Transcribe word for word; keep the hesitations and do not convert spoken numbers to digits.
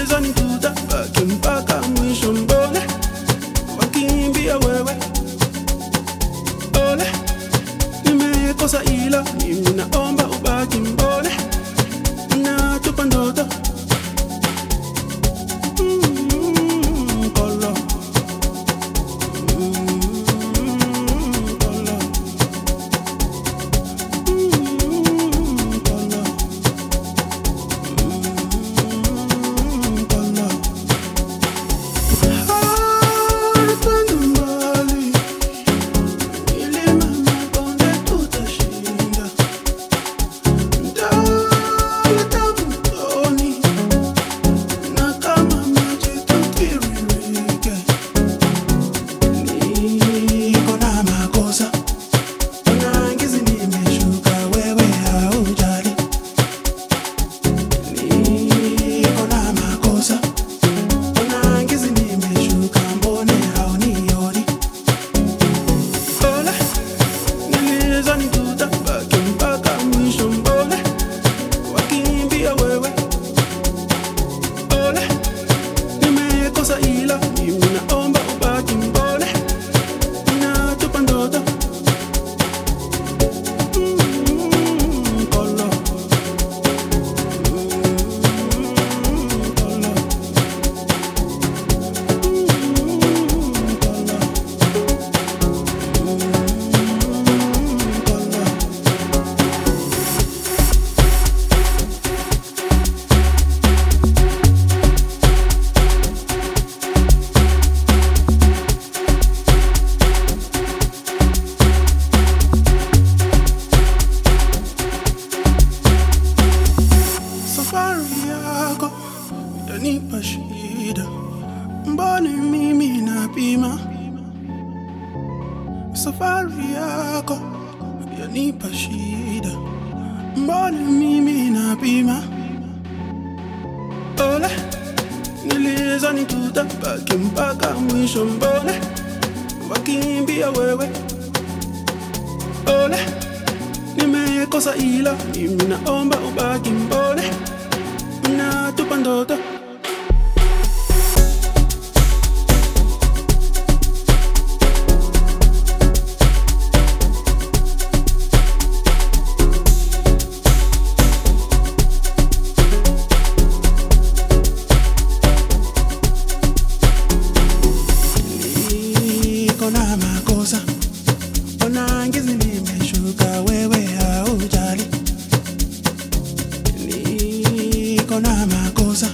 niliza nituta baki mpaka mwisho mbone wakimbia wewe ole nimekosa ila mimi naomba ubaki mbone natupa ndoto mm, kolo mm, kolo mm, kolo ila mimi naomba ubaki mbone natupa ndoto mm, kolo mm, kolo mm, kolo safari yako yanipa shida, mbona mimi napima? Safari yako yanipa shida, mbona mimi napima? Ole niliza nituta baki mpaka mwisho mbona wakimbia wewe ole nimekosa ila mimi naomba ubaki mbone natupa ndoto niko na makosa onangizi nimeshuka wewe haujali niko na makosa